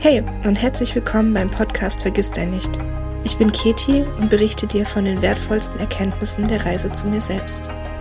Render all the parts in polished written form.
Hey und herzlich willkommen beim Podcast Vergiss dein nicht. Ich bin Keti und berichte dir von den wertvollsten Erkenntnissen der Reise zu mir selbst.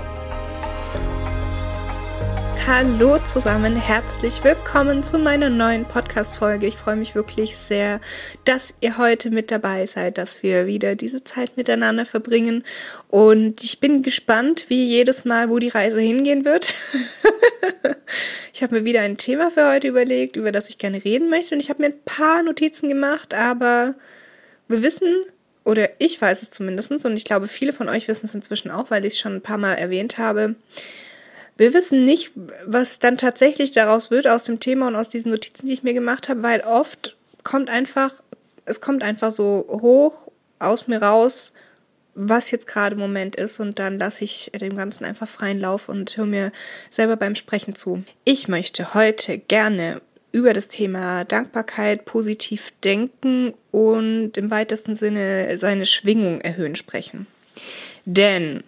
Hallo zusammen, herzlich willkommen zu meiner neuen Podcast-Folge. Ich freue mich wirklich sehr, dass ihr heute mit dabei seid, dass wir wieder diese Zeit miteinander verbringen. Und ich bin gespannt, wie jedes Mal, wo die Reise hingehen wird. Ich habe mir wieder ein Thema für heute überlegt, über das ich gerne reden möchte. Und ich habe mir ein paar Notizen gemacht, aber wir wissen, oder ich weiß es zumindest, und ich glaube, viele von euch wissen es inzwischen auch, weil ich es schon ein paar Mal erwähnt habe. Wir wissen nicht, was dann tatsächlich daraus wird aus dem Thema und aus diesen Notizen, die ich mir gemacht habe, weil oft kommt einfach so hoch aus mir raus, was jetzt gerade im Moment ist, und dann lasse ich dem Ganzen einfach freien Lauf und höre mir selber beim Sprechen zu. Ich möchte heute gerne über das Thema Dankbarkeit, positiv denken und im weitesten Sinne seine Schwingung erhöhen sprechen. Denn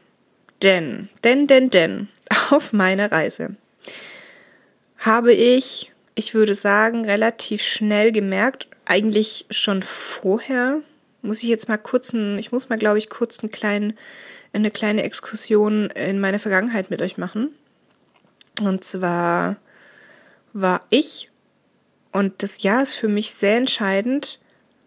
auf meiner Reise habe ich würde sagen, relativ schnell gemerkt, eigentlich schon vorher, ich muss mal, glaube ich, kurz eine kleine Exkursion in meine Vergangenheit mit euch machen. Und zwar war ich, und das Jahr ist für mich sehr entscheidend,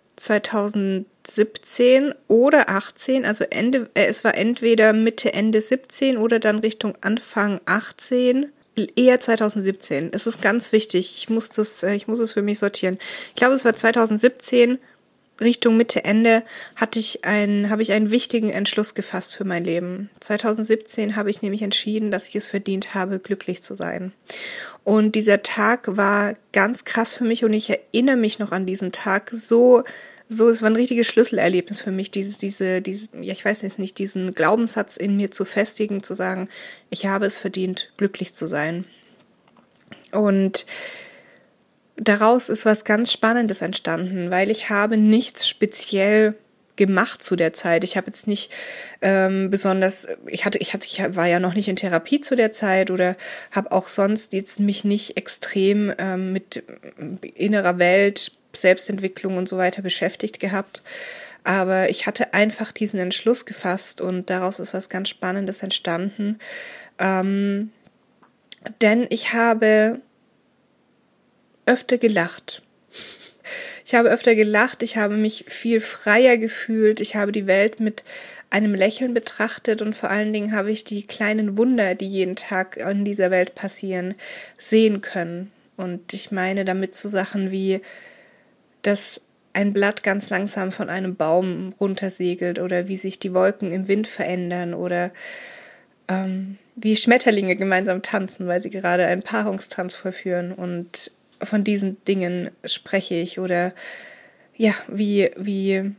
2017 oder 18, also es war entweder Mitte, Ende 17 oder dann Richtung Anfang 18, eher 2017. Es ist ganz wichtig, ich muss es für mich sortieren. Ich glaube, es war 2017, Richtung Mitte, Ende, habe ich einen wichtigen Entschluss gefasst für mein Leben. 2017 habe ich nämlich entschieden, dass ich es verdient habe, glücklich zu sein. Und dieser Tag war ganz krass für mich und ich erinnere mich noch an diesen Tag es war ein richtiges Schlüsselerlebnis für mich, diesen Glaubenssatz in mir zu festigen, zu sagen, ich habe es verdient, glücklich zu sein. Und daraus ist was ganz Spannendes entstanden, weil ich habe nichts speziell gemacht zu der Zeit. Ich habe jetzt nicht ich war ja noch nicht in Therapie zu der Zeit oder habe auch sonst jetzt mich nicht extrem mit innerer Welt, Selbstentwicklung und so weiter beschäftigt gehabt. Aber ich hatte einfach diesen Entschluss gefasst und daraus ist was ganz Spannendes entstanden. Denn ich habe öfter gelacht. Ich habe mich viel freier gefühlt, ich habe die Welt mit einem Lächeln betrachtet und vor allen Dingen habe ich die kleinen Wunder, die jeden Tag in dieser Welt passieren, sehen können. Und ich meine damit so Sachen wie, dass ein Blatt ganz langsam von einem Baum runtersegelt oder wie sich die Wolken im Wind verändern oder wie Schmetterlinge gemeinsam tanzen, weil sie gerade einen Paarungstanz vollführen, und von diesen Dingen spreche ich, oder ja, wie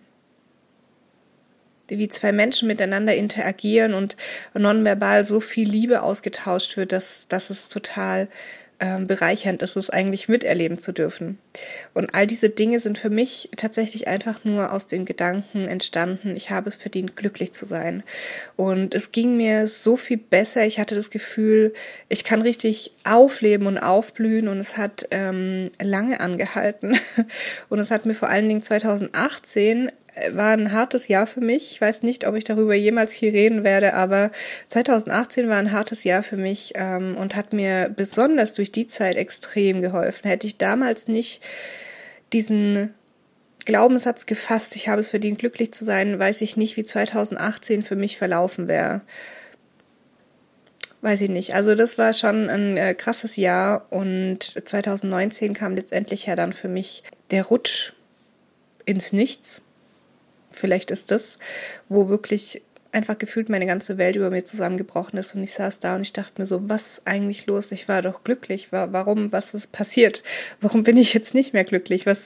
zwei Menschen miteinander interagieren und nonverbal so viel Liebe ausgetauscht wird, dass es total bereichernd ist, es eigentlich miterleben zu dürfen. Und all diese Dinge sind für mich tatsächlich einfach nur aus den Gedanken entstanden, ich habe es verdient, glücklich zu sein. Und es ging mir so viel besser. Ich hatte das Gefühl, ich kann richtig aufleben und aufblühen, und es hat lange angehalten. Und es hat mir vor allen Dingen 2018 war ein hartes Jahr für mich. Ich weiß nicht, ob ich darüber jemals hier reden werde, aber 2018 war ein hartes Jahr für mich und hat mir besonders durch die Zeit extrem geholfen. Hätte ich damals nicht diesen Glaubenssatz gefasst, ich habe es verdient, glücklich zu sein, weiß ich nicht, wie 2018 für mich verlaufen wäre. Weiß ich nicht. Also das war schon ein krasses Jahr, und 2019 kam letztendlich ja dann für mich der Rutsch ins Nichts. Vielleicht ist das, wo wirklich einfach gefühlt meine ganze Welt über mir zusammengebrochen ist, und ich saß da und ich dachte mir so, was ist eigentlich los? Ich war doch glücklich. Was ist passiert? Warum bin ich jetzt nicht mehr glücklich? Was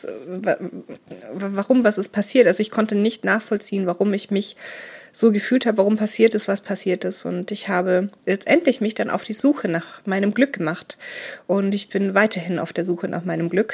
ist passiert? Also ich konnte nicht nachvollziehen, warum ich mich so gefühlt habe, warum passiert ist, was passiert ist. Und ich habe letztendlich mich dann auf die Suche nach meinem Glück gemacht. Und ich bin weiterhin auf der Suche nach meinem Glück.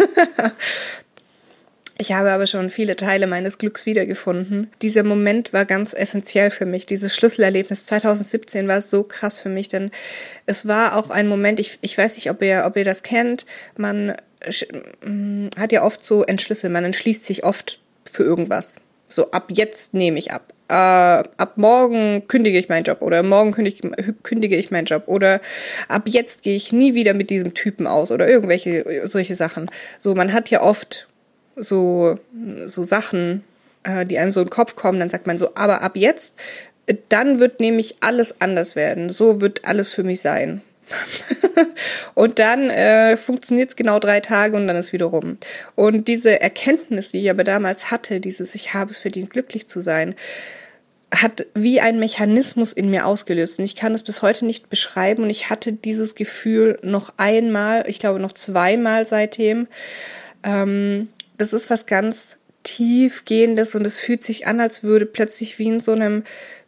Ich habe aber schon viele Teile meines Glücks wiedergefunden. Dieser Moment war ganz essentiell für mich. Dieses Schlüsselerlebnis 2017 war so krass für mich, denn es war auch ein Moment, ich weiß nicht, ob ihr das kennt, man hat ja oft so Entschlüsse, man entschließt sich oft für irgendwas. So, ab jetzt nehme ich ab. Ab morgen kündige ich meinen Job oder morgen kündige ich meinen Job oder ab jetzt gehe ich nie wieder mit diesem Typen aus oder irgendwelche solche Sachen. So, man hat ja oft so Sachen, die einem so in den Kopf kommen, dann sagt man so, aber ab jetzt, dann wird nämlich alles anders werden. So wird alles für mich sein. Und dann funktioniert es genau 3 Tage und dann ist wieder rum. Und diese Erkenntnis, die ich aber damals hatte, ich habe es verdient, glücklich zu sein, hat wie ein Mechanismus in mir ausgelöst. Und ich kann es bis heute nicht beschreiben. Und ich hatte dieses Gefühl noch einmal, ich glaube noch 2-mal seitdem. Das ist was ganz Tiefgehendes und es fühlt sich an, als würde plötzlich in so einem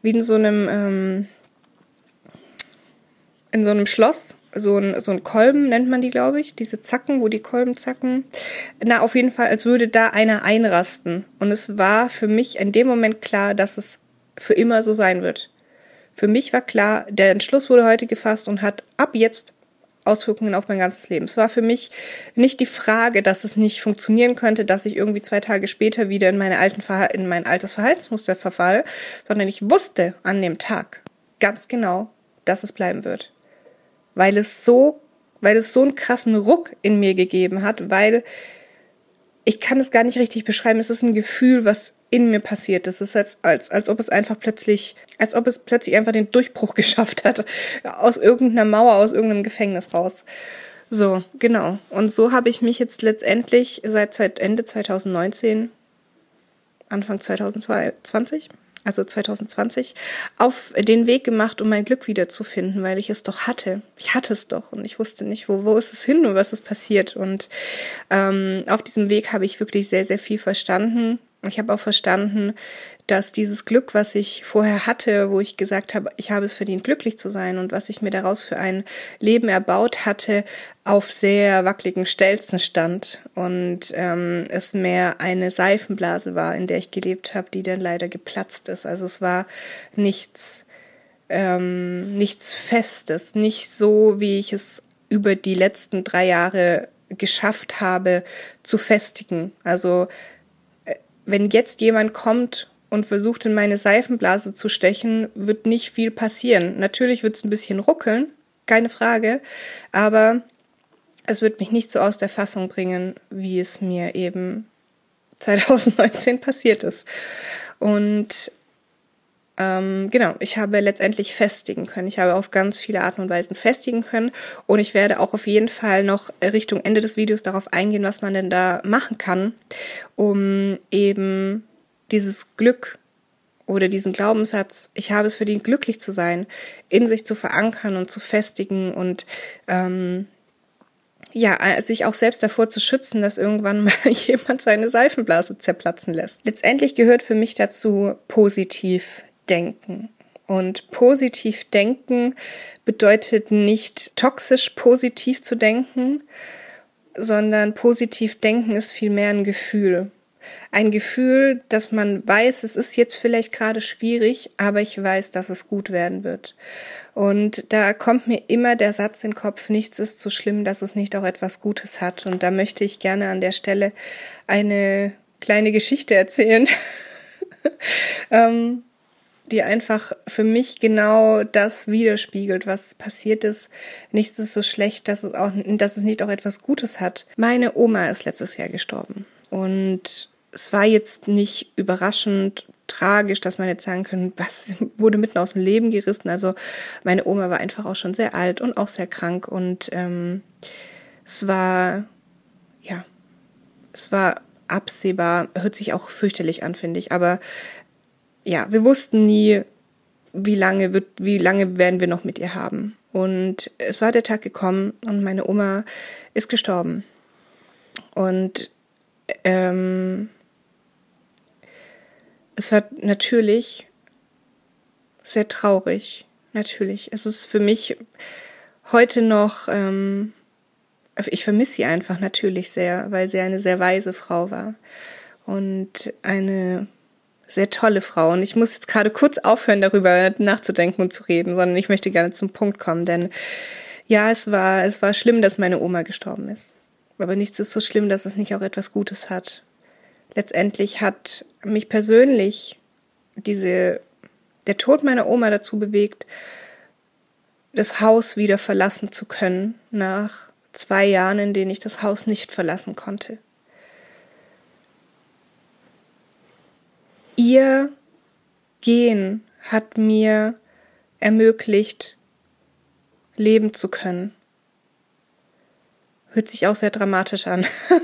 Schloss, so ein Kolben nennt man die, glaube ich, diese Zacken, wo die Kolben zacken. Na, auf jeden Fall, als würde da einer einrasten. Und es war für mich in dem Moment klar, dass es für immer so sein wird. Für mich war klar, der Entschluss wurde heute gefasst und hat ab jetzt Auswirkungen auf mein ganzes Leben. Es war für mich nicht die Frage, dass es nicht funktionieren könnte, dass ich irgendwie 2 Tage später wieder in mein altes Verhaltensmuster verfalle, sondern ich wusste an dem Tag ganz genau, dass es bleiben wird. Weil es so einen krassen Ruck in mir gegeben hat, weil ich kann es gar nicht richtig beschreiben. Es ist ein Gefühl, was in mir passiert. Es ist als ob es plötzlich einfach den Durchbruch geschafft hat. Aus irgendeiner Mauer, aus irgendeinem Gefängnis raus. So, genau. Und so habe ich mich jetzt letztendlich seit Ende 2019, Anfang 2020, also 2020, auf den Weg gemacht, um mein Glück wiederzufinden, weil ich es doch hatte. Ich hatte es doch und ich wusste nicht, wo ist es hin und was ist passiert. Und auf diesem Weg habe ich wirklich sehr, sehr viel verstanden. Ich habe auch verstanden, dass dieses Glück, was ich vorher hatte, wo ich gesagt habe, ich habe es verdient, glücklich zu sein und was ich mir daraus für ein Leben erbaut hatte, auf sehr wackeligen Stelzen stand und es mehr eine Seifenblase war, in der ich gelebt habe, die dann leider geplatzt ist. Also es war nichts Festes, nicht so, wie ich es über die letzten 3 Jahre geschafft habe, zu festigen. Also wenn jetzt jemand kommt und versucht, in meine Seifenblase zu stechen, wird nicht viel passieren. Natürlich wird es ein bisschen ruckeln, keine Frage, aber es wird mich nicht so aus der Fassung bringen, wie es mir eben 2019 passiert ist. Und genau, ich habe letztendlich festigen können. Ich habe auf ganz viele Arten und Weisen festigen können und ich werde auch auf jeden Fall noch Richtung Ende des Videos darauf eingehen, was man denn da machen kann, um eben dieses Glück oder diesen Glaubenssatz, ich habe es verdient, glücklich zu sein, in sich zu verankern und zu festigen und sich auch selbst davor zu schützen, dass irgendwann mal jemand seine Seifenblase zerplatzen lässt. Letztendlich gehört für mich dazu positiv denken. Und positiv denken bedeutet nicht toxisch positiv zu denken, sondern positiv denken ist vielmehr ein Gefühl. Ein Gefühl, dass man weiß, es ist jetzt vielleicht gerade schwierig, aber ich weiß, dass es gut werden wird. Und da kommt mir immer der Satz in den Kopf, nichts ist so schlimm, dass es nicht auch etwas Gutes hat. Und da möchte ich gerne an der Stelle eine kleine Geschichte erzählen, die einfach für mich genau das widerspiegelt, was passiert ist. Nichts ist so schlecht, dass es nicht auch etwas Gutes hat. Meine Oma ist letztes Jahr gestorben. Und es war jetzt nicht überraschend tragisch, dass man jetzt sagen kann, was wurde mitten aus dem Leben gerissen. Also meine Oma war einfach auch schon sehr alt und auch sehr krank. Und es war absehbar, hört sich auch fürchterlich an, finde ich, aber ja, wir wussten nie, wie lange werden wir noch mit ihr haben. Und es war der Tag gekommen und meine Oma ist gestorben. Und es war natürlich sehr traurig, natürlich. Es ist für mich heute noch, ich vermisse sie einfach natürlich sehr, weil sie eine sehr weise Frau war und eine sehr tolle Frau. Und ich muss jetzt gerade kurz aufhören, darüber nachzudenken und zu reden, sondern ich möchte gerne zum Punkt kommen, denn ja, es war schlimm, dass meine Oma gestorben ist. Aber nichts ist so schlimm, dass es nicht auch etwas Gutes hat. Letztendlich hat mich persönlich der Tod meiner Oma dazu bewegt, das Haus wieder verlassen zu können, nach 2 Jahren, in denen ich das Haus nicht verlassen konnte. Ihr Gehen hat mir ermöglicht, leben zu können. Hört sich auch sehr dramatisch an.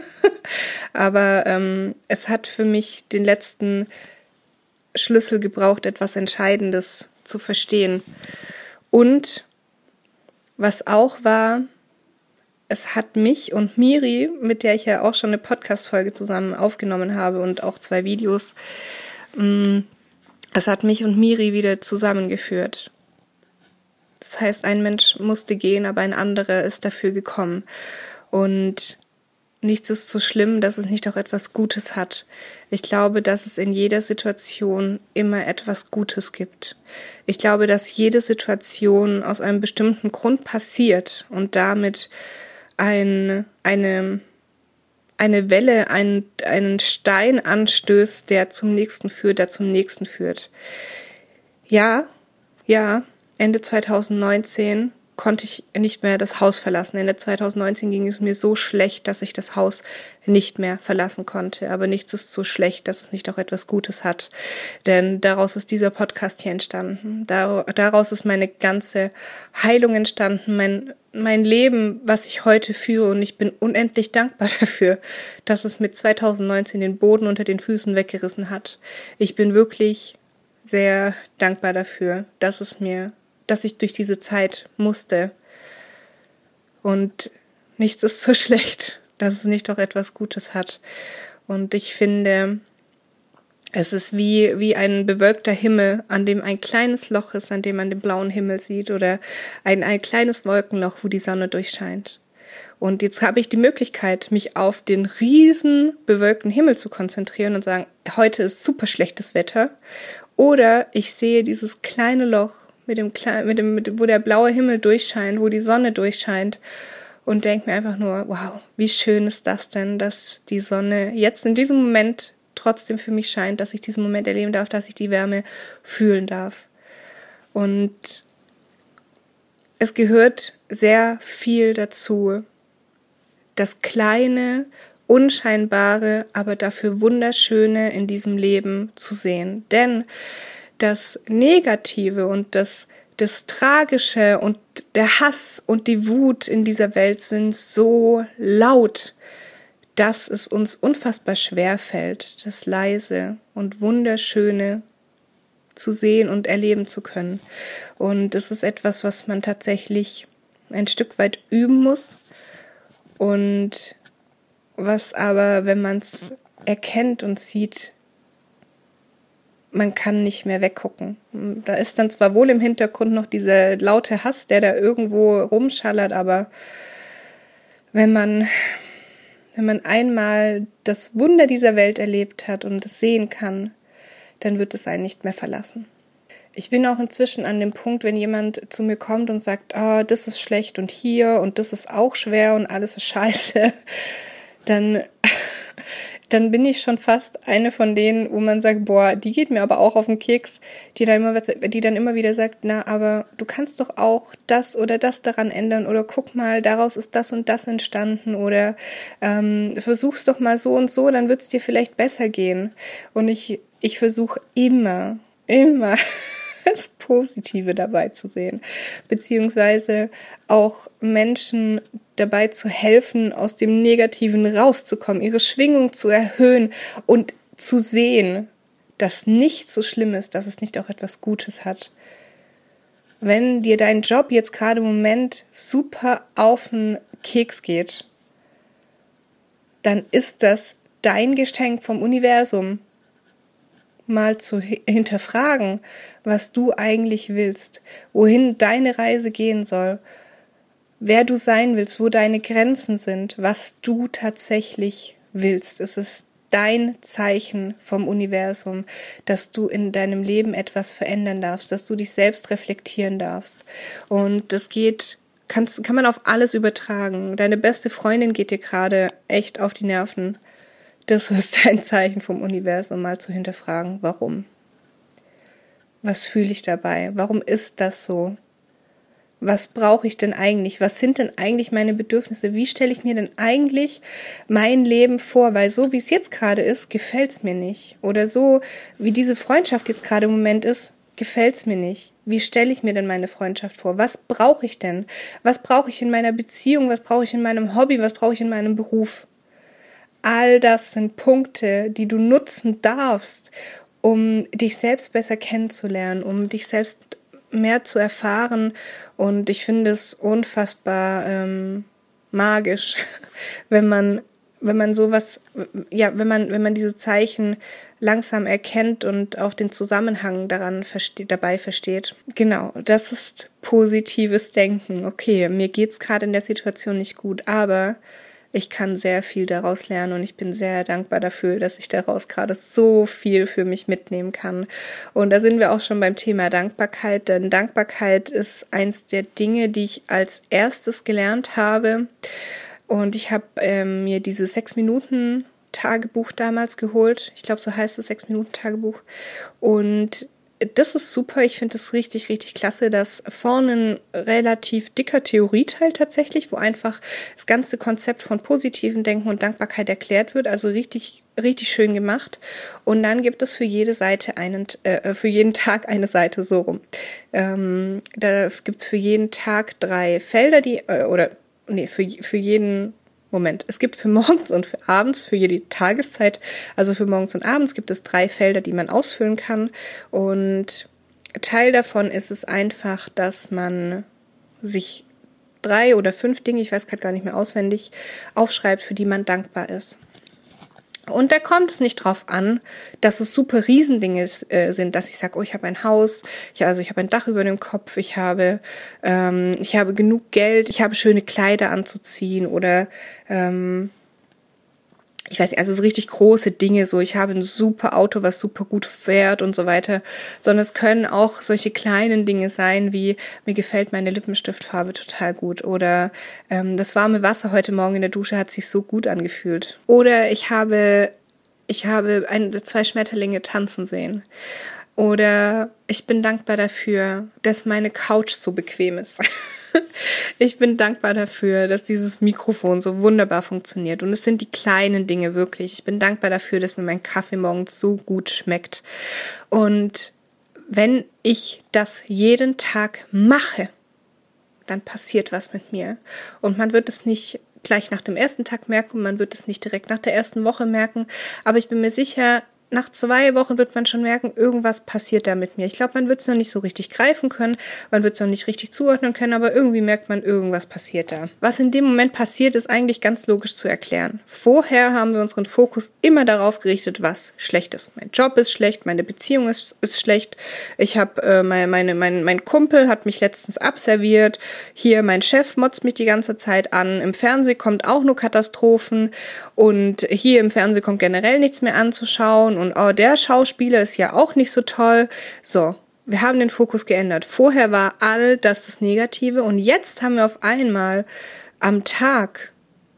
Aber es hat für mich den letzten Schlüssel gebraucht, etwas Entscheidendes zu verstehen. Und was auch war, es hat mich und Miri, mit der ich ja auch schon eine Podcast-Folge zusammen aufgenommen habe und auch 2 Videos, es hat mich und Miri wieder zusammengeführt. Das heißt, ein Mensch musste gehen, aber ein anderer ist dafür gekommen. Und nichts ist so schlimm, dass es nicht auch etwas Gutes hat. Ich glaube, dass es in jeder Situation immer etwas Gutes gibt. Ich glaube, dass jede Situation aus einem bestimmten Grund passiert und damit eine Welle, einen Stein anstößt, der zum nächsten führt. Ja, Ende 2019 konnte ich nicht mehr das Haus verlassen. Ende 2019 ging es mir so schlecht, dass ich das Haus nicht mehr verlassen konnte. Aber nichts ist so schlecht, dass es nicht auch etwas Gutes hat. Denn daraus ist dieser Podcast hier entstanden. Daraus ist meine ganze Heilung entstanden, mein Leben, was ich heute führe. Und ich bin unendlich dankbar dafür, dass es mit 2019 den Boden unter den Füßen weggerissen hat. Ich bin wirklich sehr dankbar dafür, dass ich durch diese Zeit musste. Und nichts ist so schlecht, dass es nicht auch etwas Gutes hat. Und ich finde, es ist wie ein bewölkter Himmel, an dem ein kleines Loch ist, an dem man den blauen Himmel sieht, oder ein kleines Wolkenloch, wo die Sonne durchscheint. Und jetzt habe ich die Möglichkeit, mich auf den riesen bewölkten Himmel zu konzentrieren und sagen, heute ist super schlechtes Wetter. Oder ich sehe dieses kleine Loch, wo der blaue Himmel durchscheint, wo die Sonne durchscheint, und denke mir einfach nur, wow, wie schön ist das denn, dass die Sonne jetzt in diesem Moment trotzdem für mich scheint, dass ich diesen Moment erleben darf, dass ich die Wärme fühlen darf. Und es gehört sehr viel dazu, das Kleine, Unscheinbare, aber dafür Wunderschöne in diesem Leben zu sehen. Denn das Negative und das Tragische und der Hass und die Wut in dieser Welt sind so laut, dass es uns unfassbar schwer fällt, das Leise und Wunderschöne zu sehen und erleben zu können. Und das ist etwas, was man tatsächlich ein Stück weit üben muss und was aber, wenn man es erkennt und sieht, man kann nicht mehr weggucken. Da ist dann zwar wohl im Hintergrund noch dieser laute Hass, der da irgendwo rumschallert, aber wenn man einmal das Wunder dieser Welt erlebt hat und es sehen kann, dann wird es einen nicht mehr verlassen. Ich bin auch inzwischen an dem Punkt, wenn jemand zu mir kommt und sagt, das ist schlecht und hier und das ist auch schwer und alles ist scheiße, dann bin ich schon fast eine von denen, wo man sagt, boah, die geht mir aber auch auf den Keks, die dann immer wieder sagt, na, aber du kannst doch auch das oder das daran ändern oder guck mal, daraus ist das und das entstanden oder versuch's doch mal so und so, dann wird's dir vielleicht besser gehen. Und ich versuche immer das Positive dabei zu sehen, beziehungsweise auch Menschen dabei zu helfen, aus dem Negativen rauszukommen, ihre Schwingung zu erhöhen und zu sehen, dass nichts so schlimm ist, dass es nicht auch etwas Gutes hat. Wenn dir dein Job jetzt gerade im Moment super auf den Keks geht, dann ist das dein Geschenk vom Universum, mal zu hinterfragen, was du eigentlich willst, wohin deine Reise gehen soll, wer du sein willst, wo deine Grenzen sind, was du tatsächlich willst. Es ist dein Zeichen vom Universum, dass du in deinem Leben etwas verändern darfst, dass du dich selbst reflektieren darfst. Und das geht kann man auf alles übertragen. Deine beste Freundin geht dir gerade echt auf die Nerven. Das ist ein Zeichen vom Universum, mal zu hinterfragen, warum? Was fühle ich dabei? Warum ist das so? Was brauche ich denn eigentlich? Was sind denn eigentlich meine Bedürfnisse? Wie stelle ich mir denn eigentlich mein Leben vor? Weil so, wie es jetzt gerade ist, gefällt es mir nicht. Oder so, wie diese Freundschaft jetzt gerade im Moment ist, gefällt es mir nicht. Wie stelle ich mir denn meine Freundschaft vor? Was brauche ich denn? Was brauche ich in meiner Beziehung? Was brauche ich in meinem Hobby? Was brauche ich in meinem Beruf? All das sind Punkte, die du nutzen darfst, um dich selbst besser kennenzulernen, um dich selbst mehr zu erfahren. Und ich finde es unfassbar magisch, wenn man sowas, ja, wenn man diese Zeichen langsam erkennt und auch den Zusammenhang dabei versteht. Genau, das ist positives Denken. Okay, mir geht's gerade in der Situation nicht gut, aber ich kann sehr viel daraus lernen und ich bin sehr dankbar dafür, dass ich daraus gerade so viel für mich mitnehmen kann. Und da sind wir auch schon beim Thema Dankbarkeit, denn Dankbarkeit ist eins der Dinge, die ich als erstes gelernt habe. Und ich habe mir dieses 6-Minuten-Tagebuch damals geholt. Ich glaube, so heißt es, 6-Minuten-Tagebuch. Und das ist super, ich finde das richtig, richtig klasse, dass vorne ein relativ dicker Theorieteil tatsächlich, wo einfach das ganze Konzept von positiven Denken und Dankbarkeit erklärt wird, also richtig, richtig schön gemacht. Und dann gibt es für jede Seite für jeden Tag eine Seite, so rum. Da gibt es für jeden Tag 3 Felder, für jeden Moment. Es gibt für morgens und für abends, für jede Tageszeit, also für morgens und abends gibt es 3 Felder, die man ausfüllen kann. Und Teil davon ist es einfach, dass man sich 3 oder 5 Dinge, ich weiß gerade gar nicht mehr auswendig, aufschreibt, für die man dankbar ist. Und da kommt es nicht drauf an, dass es super Riesendinge sind, dass ich sage, oh, ich habe ein Haus, ich habe ein Dach über dem Kopf, ich habe genug Geld, ich habe schöne Kleider anzuziehen oder ich weiß nicht, also so richtig große Dinge, so ich habe ein super Auto, was super gut fährt und so weiter, sondern es können auch solche kleinen Dinge sein, wie mir gefällt meine Lippenstiftfarbe total gut oder das warme Wasser heute Morgen in der Dusche hat sich so gut angefühlt oder ich habe 2 Schmetterlinge tanzen sehen oder ich bin dankbar dafür, dass meine Couch so bequem ist. Ich bin dankbar dafür, dass dieses Mikrofon so wunderbar funktioniert. Und es sind die kleinen Dinge wirklich. Ich bin dankbar dafür, dass mir mein Kaffee morgens so gut schmeckt. Und wenn ich das jeden Tag mache, dann passiert was mit mir. Und man wird es nicht gleich nach dem ersten Tag merken, man wird es nicht direkt nach der ersten Woche merken. Aber ich bin mir sicher, nach 2 Wochen wird man schon merken, irgendwas passiert da mit mir. Ich glaube, man wird es noch nicht so richtig greifen können, man wird es noch nicht richtig zuordnen können, aber irgendwie merkt man, irgendwas passiert da. Was in dem Moment passiert, ist eigentlich ganz logisch zu erklären. Vorher haben wir unseren Fokus immer darauf gerichtet, was schlecht ist. Mein Job ist schlecht, meine Beziehung ist schlecht. Ich habe mein Kumpel hat mich letztens abserviert. Hier mein Chef motzt mich die ganze Zeit an. Im Fernsehen kommt auch nur Katastrophen und hier im Fernsehen kommt generell nichts mehr anzuschauen. Und oh, der Schauspieler ist ja auch nicht so toll. So, wir haben den Fokus geändert. Vorher war all das Negative und jetzt haben wir auf einmal am Tag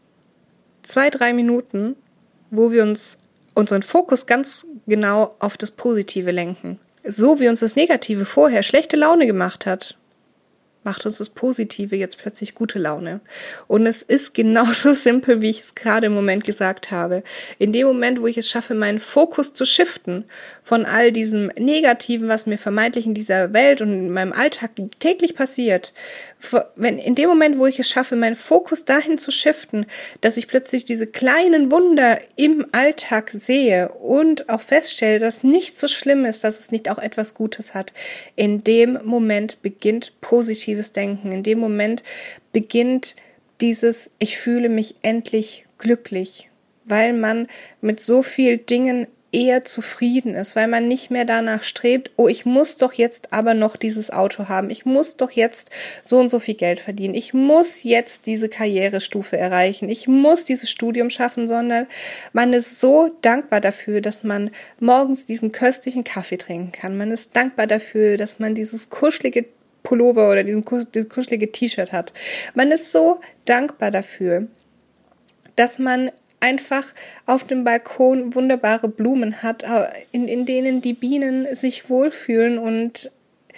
2-3 Minuten, wo wir unseren Fokus ganz genau auf das Positive lenken. So wie uns das Negative vorher schlechte Laune gemacht hat, macht uns das Positive jetzt plötzlich gute Laune. Und es ist genauso simpel, wie ich es gerade im Moment gesagt habe. In dem Moment, wo ich es schaffe, meinen Fokus zu shiften von all diesem Negativen, was mir vermeintlich in dieser Welt und in meinem Alltag täglich passiert, in dem Moment, wo ich es schaffe, meinen Fokus dahin zu shiften, dass ich plötzlich diese kleinen Wunder im Alltag sehe und auch feststelle, dass nichts so schlimm ist, dass es nicht auch etwas Gutes hat, in dem Moment beginnt positives Denken. In dem Moment beginnt dieses, ich fühle mich endlich glücklich, weil man mit so vielen Dingen eher zufrieden ist, weil man nicht mehr danach strebt, oh, ich muss doch jetzt aber noch dieses Auto haben, ich muss doch jetzt so und so viel Geld verdienen, ich muss jetzt diese Karrierestufe erreichen, ich muss dieses Studium schaffen, sondern man ist so dankbar dafür, dass man morgens diesen köstlichen Kaffee trinken kann, man ist dankbar dafür, dass man dieses kuschelige Pullover oder dieses kuschelige T-Shirt hat. Man ist so dankbar dafür, dass man einfach auf dem Balkon wunderbare Blumen hat, in denen die Bienen sich wohlfühlen und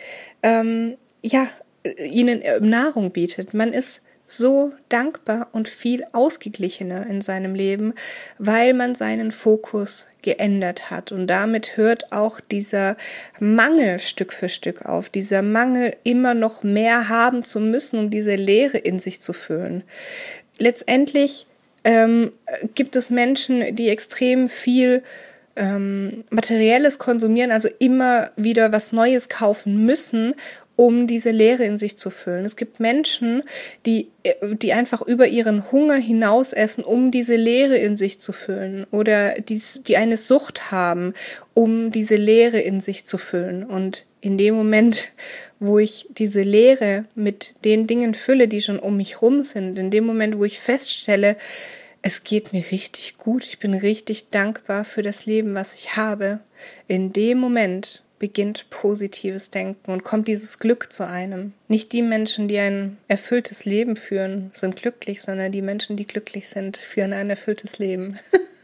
ihnen Nahrung bietet. Man ist so dankbar und viel ausgeglichener in seinem Leben, weil man seinen Fokus geändert hat. Und damit hört auch dieser Mangel Stück für Stück auf, dieser Mangel, immer noch mehr haben zu müssen, um diese Leere in sich zu füllen. Letztendlich gibt es Menschen, die extrem viel Materielles konsumieren, also immer wieder was Neues kaufen müssen, um diese Leere in sich zu füllen. Es gibt Menschen, die einfach über ihren Hunger hinaus essen, um diese Leere in sich zu füllen, oder die eine Sucht haben, um diese Leere in sich zu füllen. Und in dem Moment, wo ich diese Leere mit den Dingen fülle, die schon um mich rum sind, in dem Moment, wo ich feststelle, es geht mir richtig gut, ich bin richtig dankbar für das Leben, was ich habe, in dem Moment beginnt positives Denken und kommt dieses Glück zu einem. Nicht die Menschen, die ein erfülltes Leben führen, sind glücklich, sondern die Menschen, die glücklich sind, führen ein erfülltes Leben.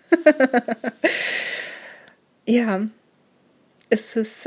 Ja, es ist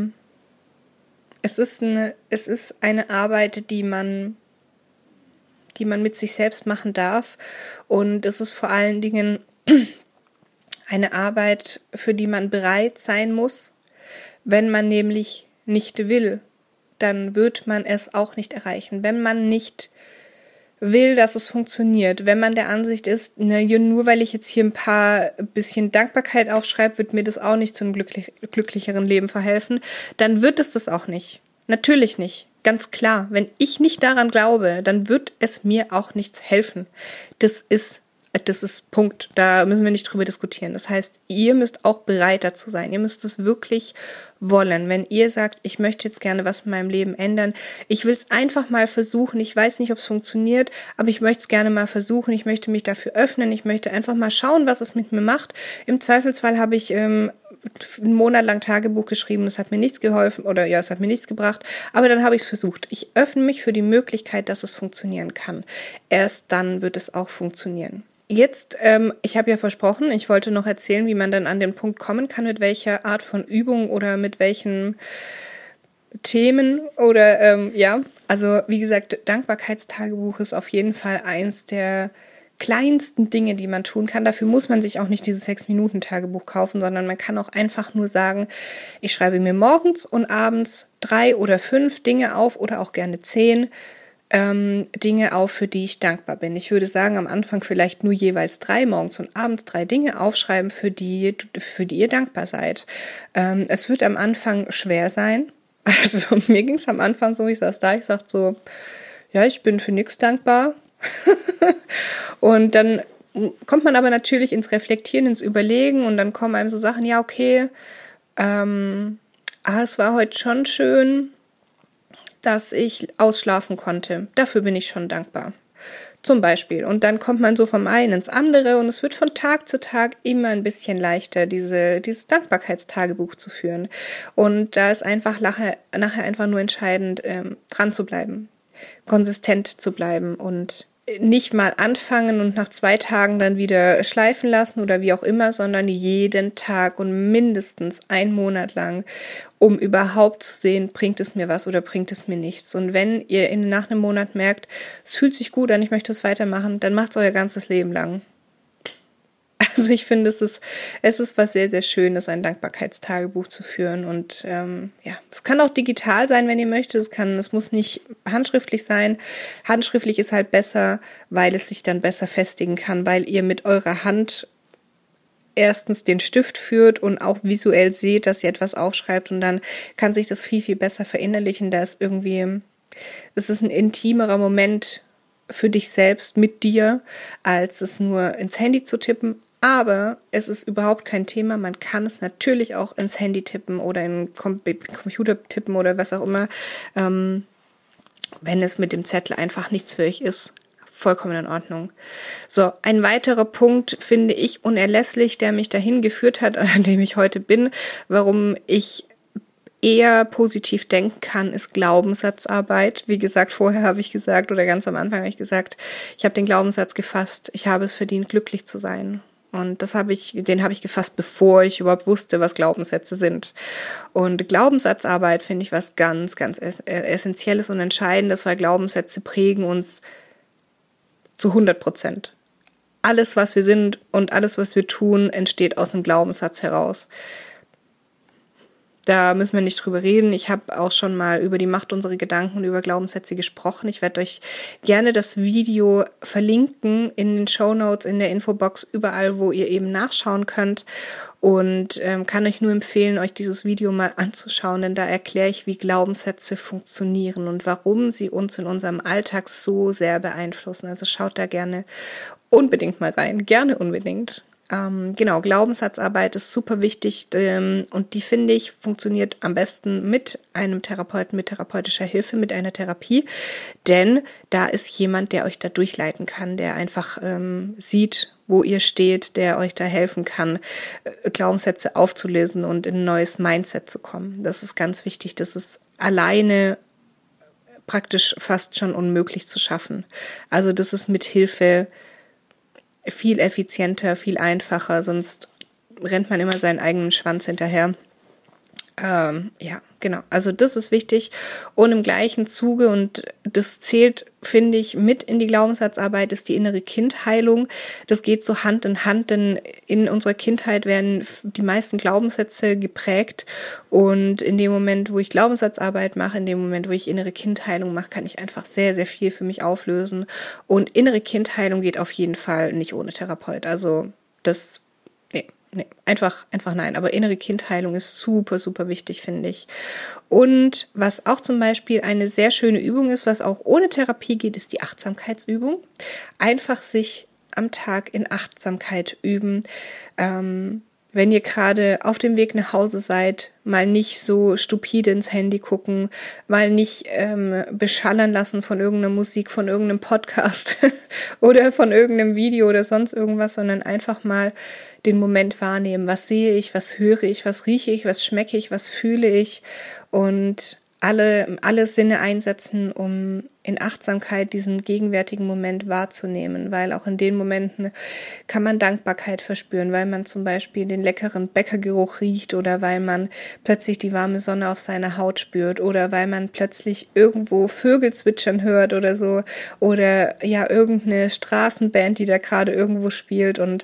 eine Arbeit, die man mit sich selbst machen darf, und es ist vor allen Dingen eine Arbeit, für die man bereit sein muss. Wenn man nämlich nicht will, dann wird man es auch nicht erreichen. Wenn man nicht will, dass es funktioniert, wenn man der Ansicht ist, nur weil ich jetzt hier ein bisschen Dankbarkeit aufschreibe, wird mir das auch nicht zu einem glücklicheren Leben verhelfen, dann wird es das auch nicht. Natürlich nicht. Ganz klar. Wenn ich nicht daran glaube, dann wird es mir auch nichts helfen. Das ist Punkt. Da müssen wir nicht drüber diskutieren. Das heißt, ihr müsst auch bereit dazu sein. Ihr müsst es wirklich wollen. Wenn ihr sagt, ich möchte jetzt gerne was in meinem Leben ändern, ich will es einfach mal versuchen. Ich weiß nicht, ob es funktioniert, aber ich möchte es gerne mal versuchen. Ich möchte mich dafür öffnen. Ich möchte einfach mal schauen, was es mit mir macht. Im Zweifelsfall habe ich einen Monat lang Tagebuch geschrieben. Das hat mir nichts geholfen, es hat mir nichts gebracht. Aber dann habe ich es versucht. Ich öffne mich für die Möglichkeit, dass es funktionieren kann. Erst dann wird es auch funktionieren. Jetzt, ich habe ja versprochen, ich wollte noch erzählen, wie man dann an den Punkt kommen kann, mit welcher Art von Übung oder mit welchen Themen oder also wie gesagt, Dankbarkeitstagebuch ist auf jeden Fall eins der kleinsten Dinge, die man tun kann. Dafür muss man sich auch nicht dieses 6-Minuten-Tagebuch kaufen, sondern man kann auch einfach nur sagen, ich schreibe mir morgens und abends 3 oder 5 Dinge auf oder auch gerne 10 Dinge auf, für die ich dankbar bin. Ich würde sagen, am Anfang vielleicht nur jeweils 3, morgens und abends 3 Dinge aufschreiben, für die ihr dankbar seid. Es wird am Anfang schwer sein. Also mir ging es am Anfang so, ich saß da, ich sagte so, ja, ich bin für nichts dankbar. Und dann kommt man aber natürlich ins Reflektieren, ins Überlegen, und dann kommen einem so Sachen, ja, okay, es war heute schon schön, dass ich ausschlafen konnte. Dafür bin ich schon dankbar. Zum Beispiel. Und dann kommt man so vom einen ins andere, und es wird von Tag zu Tag immer ein bisschen leichter, dieses Dankbarkeitstagebuch zu führen. Und da ist einfach nachher einfach nur entscheidend, dran zu bleiben, konsistent zu bleiben und nicht mal anfangen und nach 2 Tagen dann wieder schleifen lassen oder wie auch immer, sondern jeden Tag und mindestens 1 Monat lang, um überhaupt zu sehen, bringt es mir was oder bringt es mir nichts. Und wenn ihr nach einem Monat merkt, es fühlt sich gut an, ich möchte es weitermachen, dann macht es euer ganzes Leben lang. Also ich finde, es ist was sehr, sehr Schönes, ein Dankbarkeitstagebuch zu führen. Und es kann auch digital sein, wenn ihr möchtet. Es muss nicht handschriftlich sein. Handschriftlich ist halt besser, weil es sich dann besser festigen kann, weil ihr mit eurer Hand erstens den Stift führt und auch visuell seht, dass ihr etwas aufschreibt, und dann kann sich das viel, viel besser verinnerlichen. Es ist ein intimerer Moment für dich selbst mit dir, als es nur ins Handy zu tippen. Aber es ist überhaupt kein Thema. Man kann es natürlich auch ins Handy tippen oder in Computer tippen oder was auch immer, wenn es mit dem Zettel einfach nichts für euch ist. Vollkommen in Ordnung. So, ein weiterer Punkt finde ich unerlässlich, der mich dahin geführt hat, an dem ich heute bin, warum ich eher positiv denken kann, ist Glaubenssatzarbeit. Wie gesagt, vorher habe ich gesagt, oder ganz am Anfang habe ich gesagt, ich habe den Glaubenssatz gefasst, ich habe es verdient, glücklich zu sein. Und den habe ich gefasst, bevor ich überhaupt wusste, was Glaubenssätze sind. Und Glaubenssatzarbeit finde ich was ganz, ganz Essentielles und Entscheidendes, weil Glaubenssätze prägen uns zu 100%. Alles, was wir sind und alles, was wir tun, entsteht aus einem Glaubenssatz heraus. Da müssen wir nicht drüber reden. Ich habe auch schon mal über die Macht unserer Gedanken und über Glaubenssätze gesprochen. Ich werde euch gerne das Video verlinken in den Shownotes, in der Infobox, überall, wo ihr eben nachschauen könnt. Und kann euch nur empfehlen, euch dieses Video mal anzuschauen, denn da erkläre ich, wie Glaubenssätze funktionieren und warum sie uns in unserem Alltag so sehr beeinflussen. Also schaut da gerne unbedingt mal rein. Gerne unbedingt. Genau, Glaubenssatzarbeit ist super wichtig und die, finde ich, funktioniert am besten mit einem Therapeuten, mit therapeutischer Hilfe, mit einer Therapie, denn da ist jemand, der euch da durchleiten kann, der einfach sieht, wo ihr steht, der euch da helfen kann, Glaubenssätze aufzulösen und in ein neues Mindset zu kommen. Das ist ganz wichtig, das ist alleine praktisch fast schon unmöglich zu schaffen. Also das ist mit Hilfe viel effizienter, viel einfacher, sonst rennt man immer seinen eigenen Schwanz hinterher. Ja, genau. Also das ist wichtig und im gleichen Zuge, und das zählt, finde ich, mit in die Glaubenssatzarbeit, ist die innere Kindheilung. Das geht so Hand in Hand, denn in unserer Kindheit werden die meisten Glaubenssätze geprägt und in dem Moment, wo ich Glaubenssatzarbeit mache, in dem Moment, wo ich innere Kindheilung mache, kann ich einfach sehr, sehr viel für mich auflösen und innere Kindheilung geht auf jeden Fall nicht ohne Therapeut. Also das, nee, einfach nein. Aber innere Kindheilung ist super, super wichtig, finde ich. Und was auch zum Beispiel eine sehr schöne Übung ist, was auch ohne Therapie geht, ist die Achtsamkeitsübung. Einfach sich am Tag in Achtsamkeit üben. Wenn ihr gerade auf dem Weg nach Hause seid, mal nicht so stupide ins Handy gucken, mal nicht beschallern lassen von irgendeiner Musik, von irgendeinem Podcast oder von irgendeinem Video oder sonst irgendwas, sondern einfach mal den Moment wahrnehmen. Was sehe ich, was höre ich, was rieche ich, was schmecke ich, was fühle ich und alle Sinne einsetzen, um in Achtsamkeit diesen gegenwärtigen Moment wahrzunehmen, weil auch in den Momenten kann man Dankbarkeit verspüren, weil man zum Beispiel den leckeren Bäckergeruch riecht oder weil man plötzlich die warme Sonne auf seiner Haut spürt oder weil man plötzlich irgendwo Vögel zwitschern hört oder so oder ja irgendeine Straßenband, die da gerade irgendwo spielt und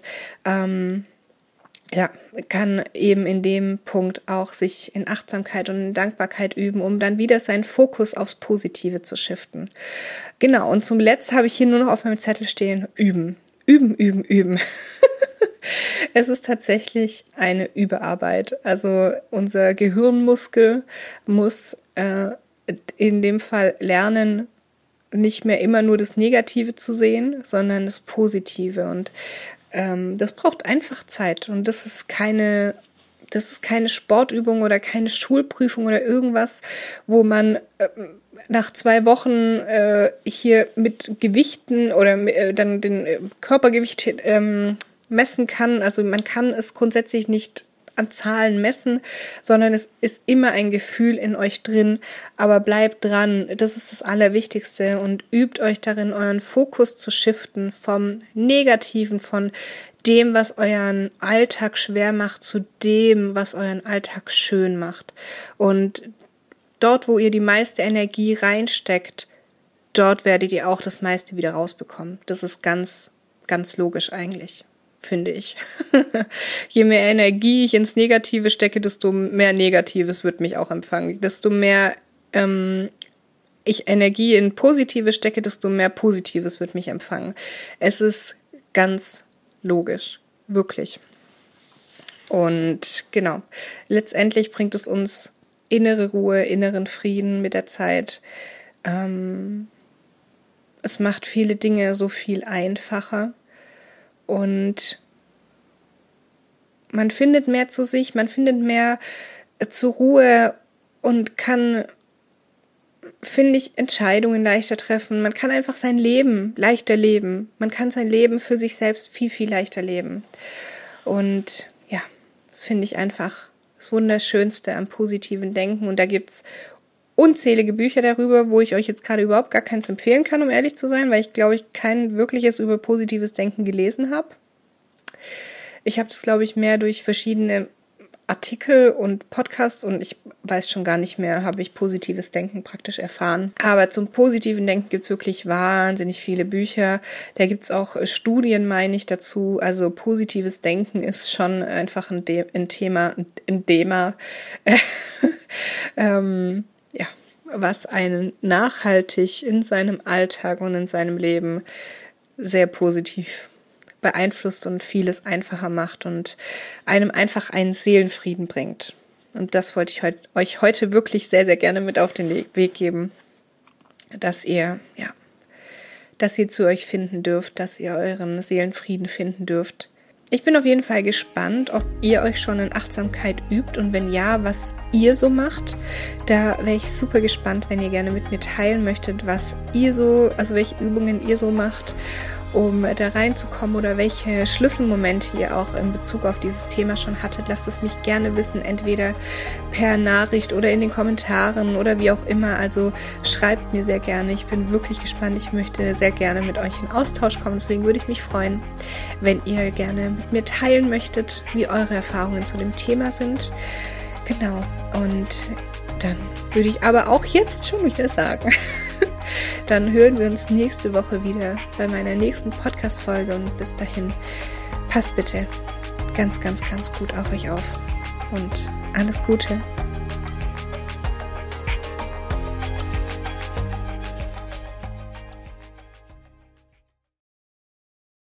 ja, kann eben in dem Punkt auch sich in Achtsamkeit und in Dankbarkeit üben, um dann wieder seinen Fokus aufs Positive zu shiften. Genau, und zum Letzten habe ich hier nur noch auf meinem Zettel stehen, üben. Üben, üben, üben. Es ist tatsächlich eine Überarbeit. Also unser Gehirnmuskel muss in dem Fall lernen, nicht mehr immer nur das Negative zu sehen, sondern das Positive. Und das braucht einfach Zeit und das ist keine Sportübung oder keine Schulprüfung oder irgendwas, wo man nach 2 Wochen hier mit Gewichten oder dann den Körpergewicht messen kann. Also man kann es grundsätzlich nicht an Zahlen messen, sondern es ist immer ein Gefühl in euch drin, aber bleibt dran, das ist das Allerwichtigste und übt euch darin, euren Fokus zu shiften vom Negativen, von dem, was euren Alltag schwer macht, zu dem, was euren Alltag schön macht. Und dort, wo ihr die meiste Energie reinsteckt, dort werdet ihr auch das meiste wieder rausbekommen. Das ist ganz, ganz logisch eigentlich, finde ich. Je mehr Energie ich ins Negative stecke, desto mehr Negatives wird mich auch empfangen. Desto mehr ich Energie in Positive stecke, desto mehr Positives wird mich empfangen. Es ist ganz logisch, wirklich. Und genau, letztendlich bringt es uns innere Ruhe, inneren Frieden mit der Zeit. Es macht viele Dinge so viel einfacher. Und man findet mehr zu sich, man findet mehr zur Ruhe und kann, finde ich, Entscheidungen leichter treffen. Man kann einfach sein Leben leichter leben. Man kann sein Leben für sich selbst viel, viel leichter leben. Und ja, das finde ich einfach das Wunderschönste am positiven Denken. Und da gibt's unzählige Bücher darüber, wo ich euch jetzt gerade überhaupt gar keins empfehlen kann, um ehrlich zu sein, weil ich glaube, ich kein wirkliches über positives Denken gelesen habe. Ich habe das, glaube ich, mehr durch verschiedene Artikel und Podcasts und ich weiß schon gar nicht mehr, habe ich positives Denken praktisch erfahren. Aber zum positiven Denken gibt's wirklich wahnsinnig viele Bücher. Da gibt's auch Studien, meine ich, dazu. Also positives Denken ist schon einfach ein Thema, ja, was einen nachhaltig in seinem Alltag und in seinem Leben sehr positiv beeinflusst und vieles einfacher macht und einem einfach einen Seelenfrieden bringt. Und das wollte ich euch heute wirklich sehr, sehr gerne mit auf den Weg geben, dass ihr zu euch finden dürft, dass ihr euren Seelenfrieden finden dürft. Ich bin auf jeden Fall gespannt, ob ihr euch schon in Achtsamkeit übt und wenn ja, was ihr so macht. Da wäre ich super gespannt, wenn ihr gerne mit mir teilen möchtet, welche Übungen ihr so macht, um da reinzukommen oder welche Schlüsselmomente ihr auch in Bezug auf dieses Thema schon hattet. Lasst es mich gerne wissen, entweder per Nachricht oder in den Kommentaren oder wie auch immer. Also schreibt mir sehr gerne. Ich bin wirklich gespannt. Ich möchte sehr gerne mit euch in Austausch kommen. Deswegen würde ich mich freuen, wenn ihr gerne mit mir teilen möchtet, wie eure Erfahrungen zu dem Thema sind. Genau. Und dann würde ich aber auch jetzt schon wieder sagen, dann hören wir uns nächste Woche wieder bei meiner nächsten Podcast-Folge und bis dahin passt bitte ganz, ganz, ganz gut auf euch auf und alles Gute.